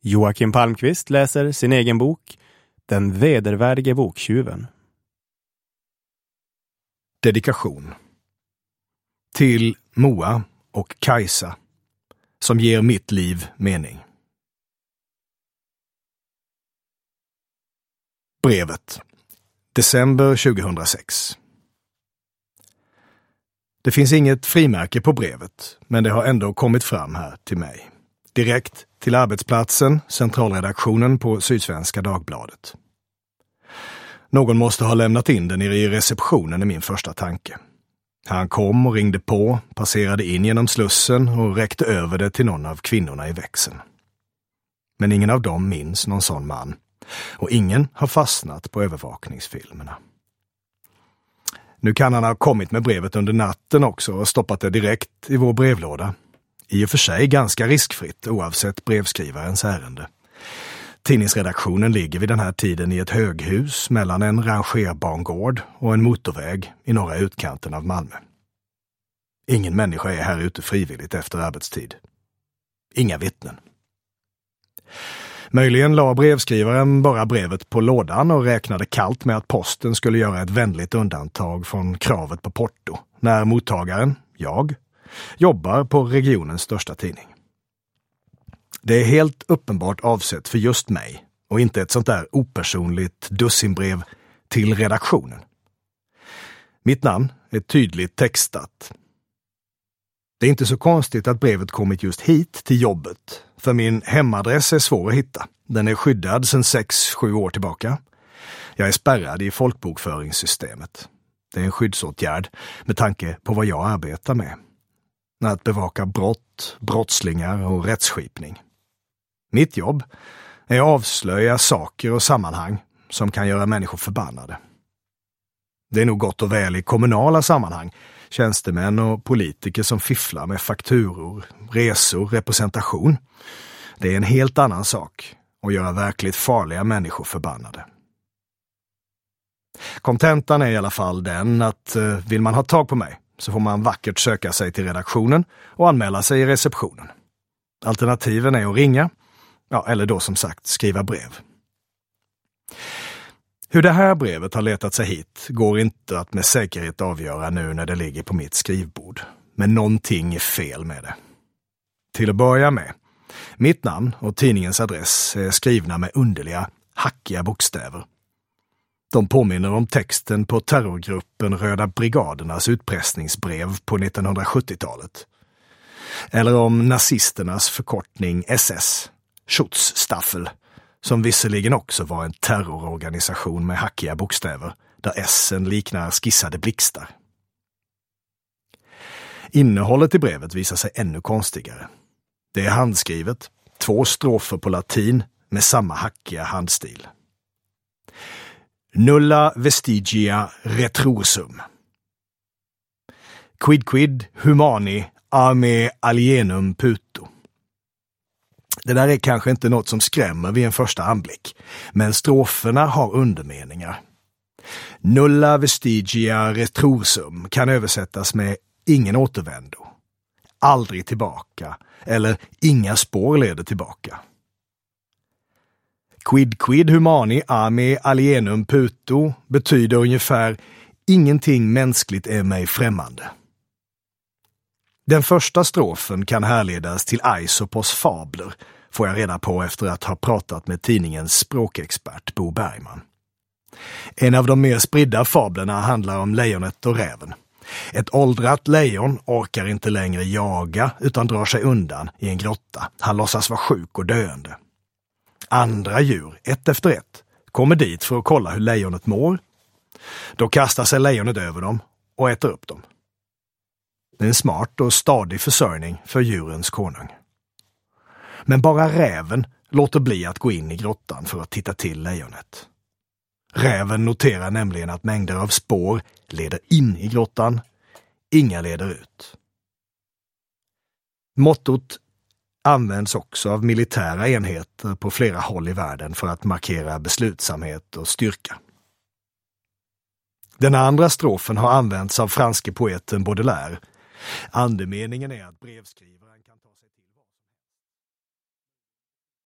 Joakim Palmqvist läser sin egen bok Den vedervärdige boktjuven. Dedikation. Till Moa och Kajsa, som ger mitt liv mening. Brevet. December 2006. Det finns inget frimärke på brevet, men det har ändå kommit fram här till mig. Direkt till arbetsplatsen, centralredaktionen på Sydsvenska Dagbladet. Någon måste ha lämnat in den i receptionen i min första tanke. Han kom och ringde på, passerade in genom slussen och räckte över det till någon av kvinnorna i växeln. Men ingen av dem minns någon sån man, och ingen har fastnat på övervakningsfilmerna. Nu kan han ha kommit med brevet under natten också och stoppat det direkt i vår brevlåda. I och för sig ganska riskfritt oavsett brevskrivarens ärende. Tidningsredaktionen ligger vid den här tiden i ett höghus mellan en rangerbangård och en motorväg i norra utkanten av Malmö. Ingen människa är här ute frivilligt efter arbetstid. Inga vittnen. Möjligen la brevskrivaren bara brevet på lådan och räknade kallt med att posten skulle göra ett vänligt undantag från kravet på porto när mottagaren, jag, jobbar på regionens största tidning. Det är helt uppenbart avsett för just mig och inte ett sånt där opersonligt dussinbrev till redaktionen. Mitt namn är tydligt textat. Det är inte så konstigt att brevet kommit just hit till jobbet, för min hemadress är svår att hitta. Den är skyddad sedan 6-7 år tillbaka. Jag är spärrad i folkbokföringssystemet. Det är en skyddsåtgärd med tanke på vad jag arbetar med. Att bevaka brott, brottslingar och rättsskipning. Mitt jobb är att avslöja saker och sammanhang som kan göra människor förbannade. Det är nog gott och väl i kommunala sammanhang, tjänstemän och politiker som fifflar med fakturor, resor, representation. Det är en helt annan sak att göra verkligt farliga människor förbannade. Kontentan är i alla fall den att vill man ha tag på mig så får man vackert söka sig till redaktionen och anmäla sig i receptionen. Alternativen är att ringa, eller då som sagt skriva brev. Hur det här brevet har letat sig hit går inte att med säkerhet avgöra nu när det ligger på mitt skrivbord. Men någonting är fel med det. Till att börja med, mitt namn och tidningens adress är skrivna med underliga, hackiga bokstäver. De påminner om texten på terrorgruppen Röda brigadernas utpressningsbrev på 1970-talet. Eller om nazisternas förkortning SS, Schutzstaffel, som visserligen också var en terrororganisation med hackiga bokstäver, där S-en liknar skissade blixtar. Innehållet i brevet visar sig ännu konstigare. Det är handskrivet, 2 strofer på latin med samma hackiga handstil. Nulla vestigia retrosum. Quid humani a me alienum puto. Det där är kanske inte något som skrämmer vid en första anblick, men stroferna har undermeningar. Nulla vestigia retrosum kan översättas med ingen återvändo, aldrig tillbaka eller inga spår leder tillbaka. Quid humani a me alienum puto betyder ungefär ingenting mänskligt är mig främmande. Den första strofen kan härledas till Aesopos fabler, får jag reda på efter att ha pratat med tidningens språkexpert Bo Bergman. En av de mer spridda fablerna handlar om lejonet och räven. Ett åldrat lejon orkar inte längre jaga utan drar sig undan i en grotta. Han låtsas vara sjuk och döende. Andra djur, ett efter ett, kommer dit för att kolla hur lejonet mår. Då kastar sig lejonet över dem och äter upp dem. Det är en smart och stadig försörjning för djurens konung. Men bara räven låter bli att gå in i grottan för att titta till lejonet. Räven noterar nämligen att mängder av spår leder in i grottan, inga leder ut. Mottot används också av militära enheter på flera håll i världen för att markera beslutsamhet och styrka. Den andra strofen har använts av franske poeten Baudelaire. Andemeningen är att brevskrivaren